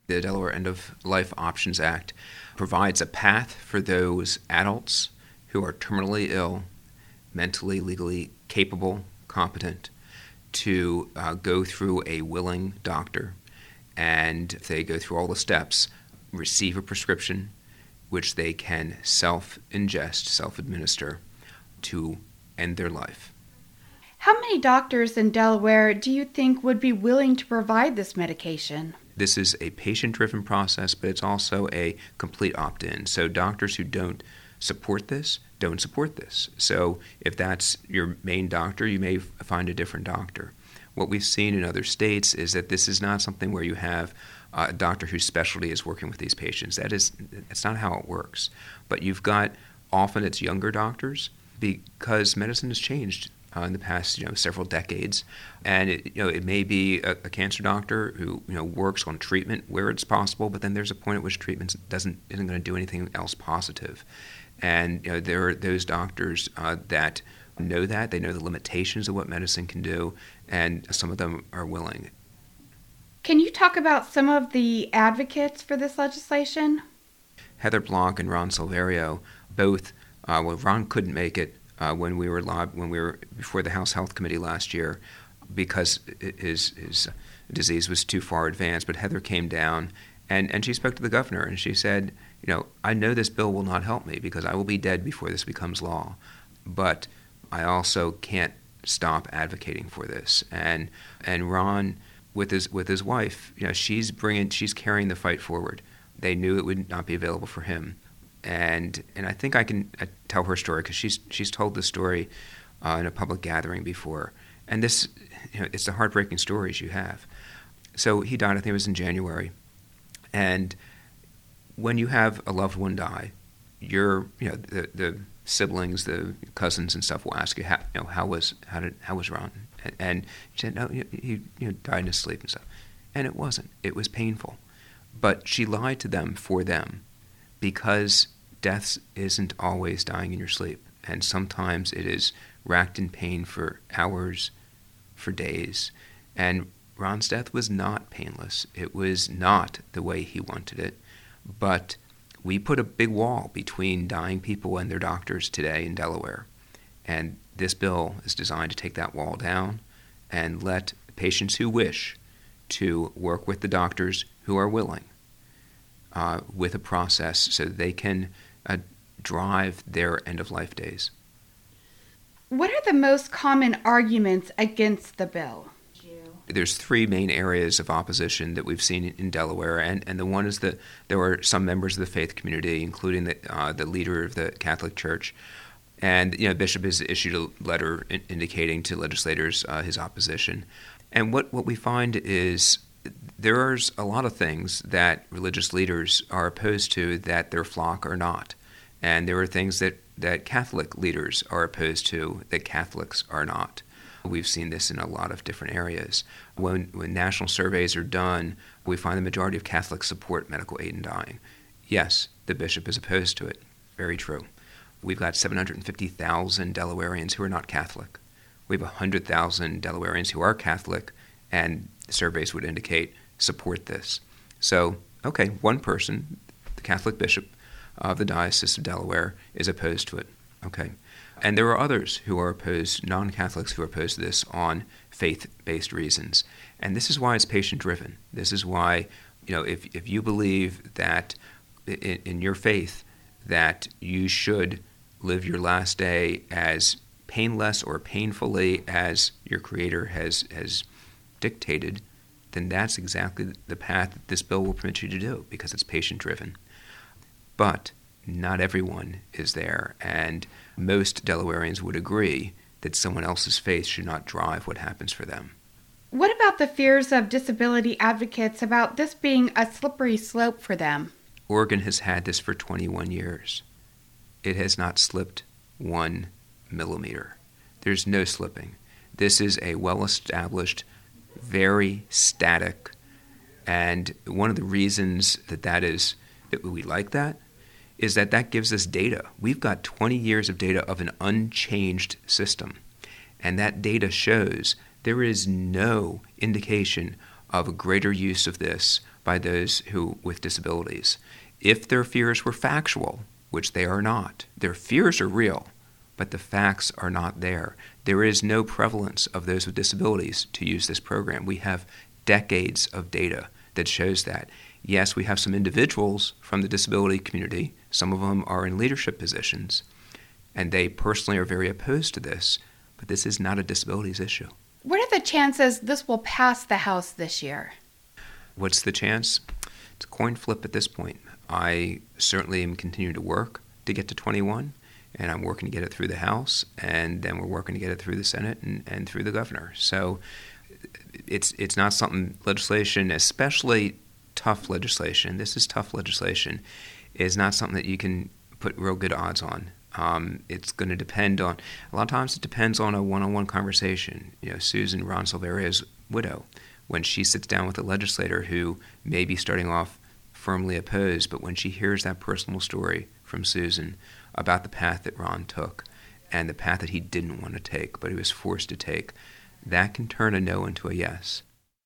The Delaware End of Life Options Act provides a path for those adults who are terminally ill, mentally, legally capable, competent, to go through a willing doctor, and they go through all the steps, receive a prescription, which they can self-ingest, self-administer, to end their life. How many doctors in Delaware do you think would be willing to provide this medication? This is a patient-driven process, but it's also a complete opt-in. So doctors who don't support this, don't support this. So if that's your main doctor, you may find a different doctor. What we've seen in other states is that this is not something where you have a doctor whose specialty is working with these patients. That's not how it works. But you've got, often it's younger doctors, because medicine has changed in the past, several decades, and it may be a cancer doctor who works on treatment where it's possible, but then there's a point at which treatment isn't going to do anything else positive, and there are those doctors that know that they know the limitations of what medicine can do, and some of them are willing. Can you talk about some of the advocates for this legislation? Heather Block and Ron Silverio both. Ron couldn't make it when we were before the House Health Committee last year because his disease was too far advanced. But Heather came down and she spoke to the governor and she said, I know this bill will not help me because I will be dead before this becomes law, but I also can't stop advocating for this. And Ron, with his wife, she's carrying the fight forward. They knew it would not be available for him. And I think I can tell her story because she's told this story in a public gathering before. And this, it's the heartbreaking stories you have. So he died, I think it was in January. And when you have a loved one die, the siblings, the cousins and stuff will ask you, how was Ron? And she said, no, he died in his sleep and stuff. And it wasn't. It was painful. But she lied to them for them because death isn't always dying in your sleep. And sometimes it is racked in pain for hours, for days. And Ron's death was not painless. It was not the way he wanted it. But we put a big wall between dying people and their doctors today in Delaware. And this bill is designed to take that wall down and let patients who wish to work with the doctors who are willing with a process so that they can drive their end-of-life days. What are the most common arguments against the bill? There's three main areas of opposition that we've seen in Delaware, and the one is that there were some members of the faith community, including the leader of the Catholic Church, and Bishop has issued a letter indicating to legislators his opposition. And what we find is there's a lot of things that religious leaders are opposed to that their flock are not, and there are things that Catholic leaders are opposed to that Catholics are not. We've seen this in a lot of different areas. When national surveys are done, we find the majority of Catholics support medical aid in dying. Yes, the bishop is opposed to it. Very true. We've got 750,000 Delawareans who are not Catholic. We have 100,000 Delawareans who are Catholic, and the surveys would indicate support this. So, okay, one person, the Catholic bishop of the Diocese of Delaware, is opposed to it. Okay. And there are others who are opposed, non-Catholics who are opposed to this on faith-based reasons. And this is why it's patient-driven. This is why, if you believe that in your faith that you should live your last day as painless or painfully as your Creator has dictated, then that's exactly the path that this bill will permit you to do because it's patient-driven. But not everyone is there, and most Delawareans would agree that someone else's faith should not drive what happens for them. What about the fears of disability advocates about this being a slippery slope for them? Oregon has had this for 21 years. It has not slipped 1 millimeter. There's no slipping. This is a well-established, very static, and one of the reasons that we like that is that gives us data. We've got 20 years of data of an unchanged system, and that data shows there is no indication of a greater use of this by those who with disabilities. If their fears were factual, which they are not, their fears are real, but the facts are not there. There is no prevalence of those with disabilities to use this program. We have decades of data that shows that. Yes, we have some individuals from the disability community. Some of them are in leadership positions, and they personally are very opposed to this, but this is not a disabilities issue. What are the chances this will pass the House this year? What's the chance? It's a coin flip at this point. I certainly am continuing to work to get to 21, and I'm working to get it through the House, and then we're working to get it through the Senate and through the governor. So it's not something, legislation, especially tough legislation, this is tough legislation, is not something that you can put real good odds on. It's going to depend on, a lot of times it depends on a one-on-one conversation. Susan Ron Silveria's widow, when she sits down with a legislator who may be starting off firmly opposed, but when she hears that personal story from Susan about the path that Ron took and the path that he didn't want to take, but he was forced to take, that can turn a no into a yes.